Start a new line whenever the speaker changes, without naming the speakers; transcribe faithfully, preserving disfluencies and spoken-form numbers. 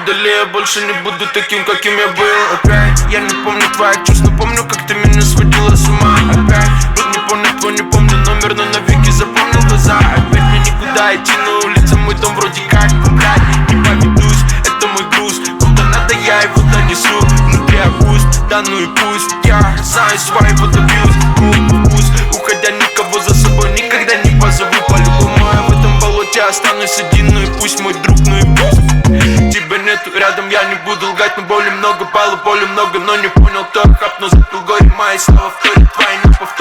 вдали, я больше не буду таким, каким я был. Опять, я не помню твоих чувств, но помню, как ты меня сводила с ума. Опять, вот не помню твой, не помню номер, но навеки запомнил глаза. Опять мне никуда идти, на улице мой дом вроде как, блядь, не поведусь, это мой груз. Куда надо, я его донесу, внутри опуст, да ну и пусть. Я знаю своего добьюсь, вкус, уходя никого за собой никогда не позову. По-любому я в этом болоте останусь один, ну и пусть мой друг, ну и пусть. Тебя нету рядом, я не буду лгать, но боли много, балу боли много, но не понял, кто хапнул, запил горе мои слова, вторит твои, не повторяй.